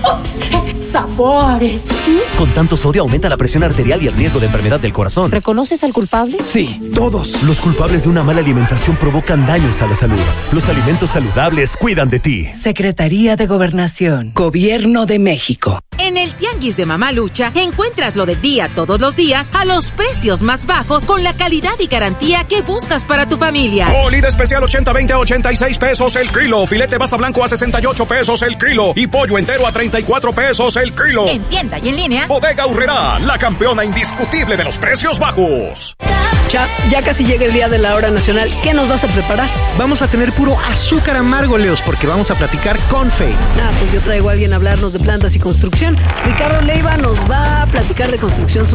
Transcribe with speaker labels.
Speaker 1: ¡Sabores!
Speaker 2: Con tanto sodio aumenta la presión arterial y el riesgo de enfermedad del corazón.
Speaker 1: ¿Reconoces al culpable?
Speaker 3: Sí, todos.
Speaker 2: Los culpables de una mala alimentación provocan daños a la salud. Los alimentos saludables cuidan de ti.
Speaker 4: Secretaría de Gobernación. Gobierno de México.
Speaker 5: En el Tianguis de Mamalucha encuentras lo del día todos los días a los precios más bajos con la calidad y garantía que buscas para tu familia.
Speaker 6: Molida especial 80-20 a 86 pesos el kilo. Filete basta blanco a 68 pesos el kilo. Y pollo entero a 34 pesos el kilo.
Speaker 5: En tienda y en línea.
Speaker 6: Bodega Aurrerá, la campeona indiscutible de los precios bajos.
Speaker 7: Chap, ya casi llega el día de la hora nacional. ¿Qué nos vas a preparar?
Speaker 3: Vamos a tener puro azúcar amargo, Leos, porque vamos a platicar con Faye.
Speaker 7: Pues yo traigo a alguien a hablarnos de plantas y construcción. Ricardo Leiva nos va a platicar de construcción